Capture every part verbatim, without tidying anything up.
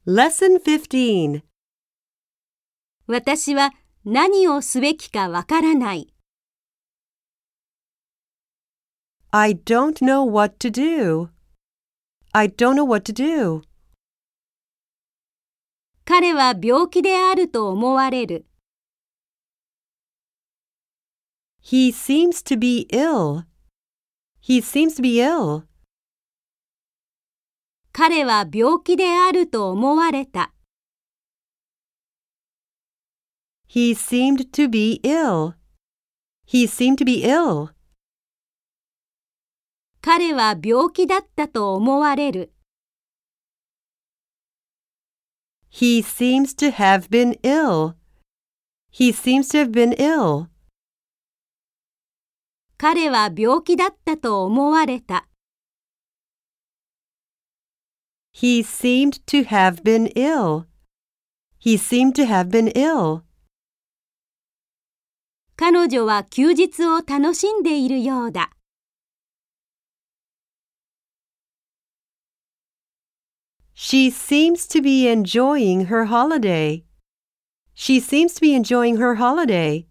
Lesson fifteen. 私は何をすべきかわからない。 I don't know what to do. I don't know what to do. 彼は病気であると思われる。 He seems to be ill. He seems to be ill. 彼は病気であると思われた。 He seemed to be ill. He seemed to be ill. 彼は病気だったと思われる。 He seems to have been ill. He seems to have been ill. 彼は病気だったと思われた。 He seemed to have been ill. He seemed to have been ill. 彼女は休日を楽しんでいるようだ。 She seems to be enjoying her holiday. She seems to be enjoying her holiday.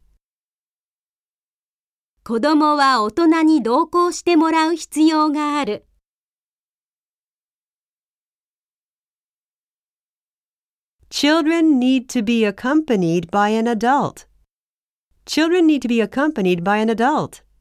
子供は大人に同行してもらう必要がある。 Children need to be accompanied by an adult. Children need to be accompanied by an adult.